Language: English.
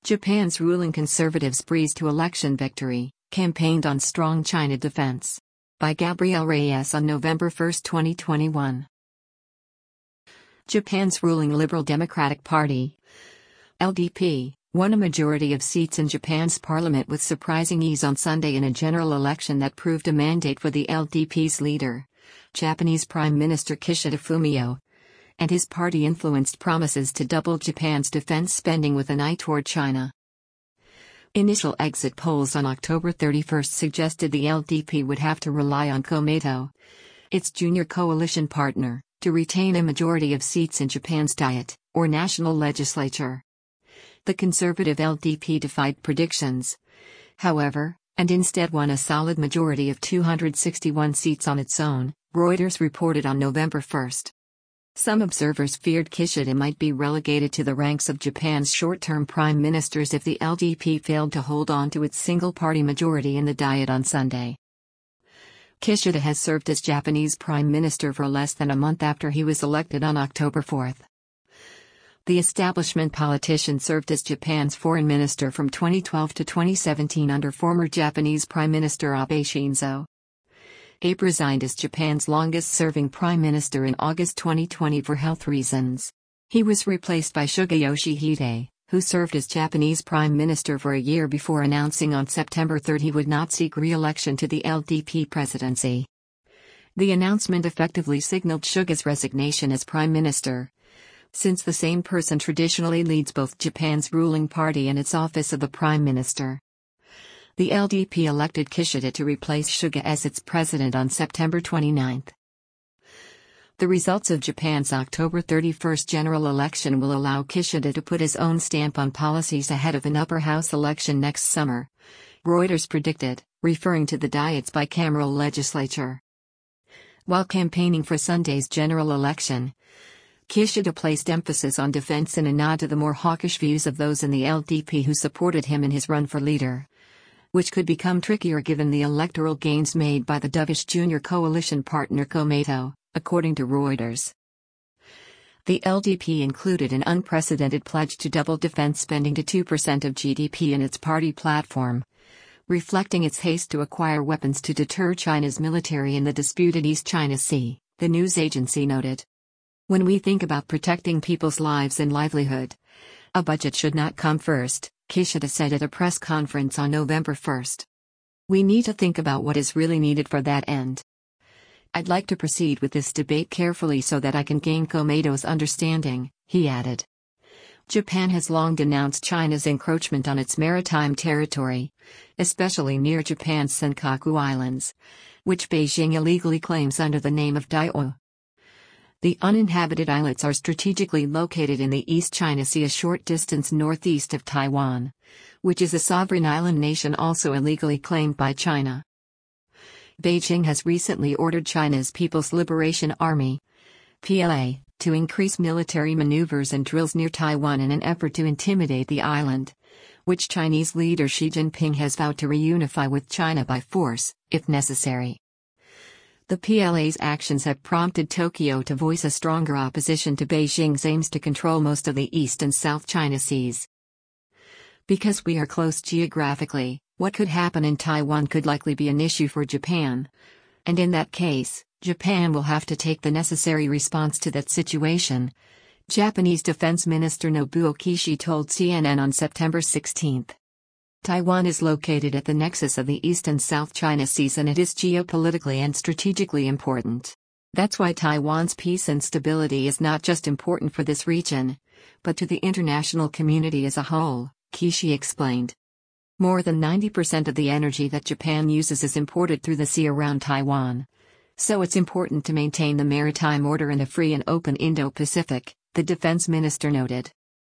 Japan's ruling conservatives breezed to election victory, campaigned on strong China defense. By Gabriel Reyes on November 1, 2021. Japan's ruling Liberal Democratic Party, LDP, won a majority of seats in Japan's parliament with surprising ease on Sunday in a general election that proved a mandate for the LDP's leader, Japanese Prime Minister Kishida Fumio, and his party influenced promises to double Japan's defense spending with an eye toward China. Initial exit polls on October 31 suggested the LDP would have to rely on Komeito, its junior coalition partner, to retain a majority of seats in Japan's Diet, or national legislature. The conservative LDP defied predictions, however, and instead won a solid majority of 261 seats on its own, Reuters reported on November 1. Some observers feared Kishida might be relegated to the ranks of Japan's short-term prime ministers if the LDP failed to hold on to its single-party majority in the Diet on Sunday. Kishida has served as Japanese prime minister for less than a month after he was elected on October 4. The establishment politician served as Japan's foreign minister from 2012 to 2017 under former Japanese Prime Minister Abe Shinzo. Abe resigned as Japan's longest-serving prime minister in August 2020 for health reasons. He was replaced by Suga Yoshihide, who served as Japanese prime minister for a year before announcing on September 3 he would not seek re-election to the LDP presidency. The announcement effectively signaled Suga's resignation as prime minister, since the same person traditionally leads both Japan's ruling party and its office of the prime minister. The LDP elected Kishida to replace Suga as its president on September 29. The results of Japan's October 31 general election will allow Kishida to put his own stamp on policies ahead of an upper house election next summer, Reuters predicted, referring to the Diet's bicameral legislature. While campaigning for Sunday's general election, Kishida placed emphasis on defense in a nod to the more hawkish views of those in the LDP who supported him in his run for leader, which could become trickier given the electoral gains made by the dovish junior coalition partner Komeito, according to Reuters. The LDP included an unprecedented pledge to double defense spending to 2% of GDP in its party platform, reflecting its haste to acquire weapons to deter China's military in the disputed East China Sea, the news agency noted. When we think about protecting people's lives and livelihood, a budget should not come first, Kishida said at a press conference on November 1. We need to think about what is really needed for that end. I'd like to proceed with this debate carefully so that I can gain Komeito's understanding, he added. Japan has long denounced China's encroachment on its maritime territory, especially near Japan's Senkaku Islands, which Beijing illegally claims under the name of Diaoyu. The uninhabited islets are strategically located in the East China Sea a short distance northeast of Taiwan, which is a sovereign island nation also illegally claimed by China. Beijing has recently ordered China's People's Liberation Army, PLA, to increase military maneuvers and drills near Taiwan in an effort to intimidate the island, which Chinese leader Xi Jinping has vowed to reunify with China by force, if necessary. The PLA's actions have prompted Tokyo to voice a stronger opposition to Beijing's aims to control most of the East and South China Seas. Because we are close geographically, what could happen in Taiwan could likely be an issue for Japan, and in that case, Japan will have to take the necessary response to that situation, Japanese Defense Minister Nobuo Kishi told CNN on September 16. Taiwan is located at the nexus of the East and South China Seas and it is geopolitically and strategically important. That's why Taiwan's peace and stability is not just important for this region, but to the international community as a whole, Kishi explained. More than 90% of the energy that Japan uses is imported through the sea around Taiwan. So it's important to maintain the maritime order in a free and open Indo-Pacific, the defense minister noted.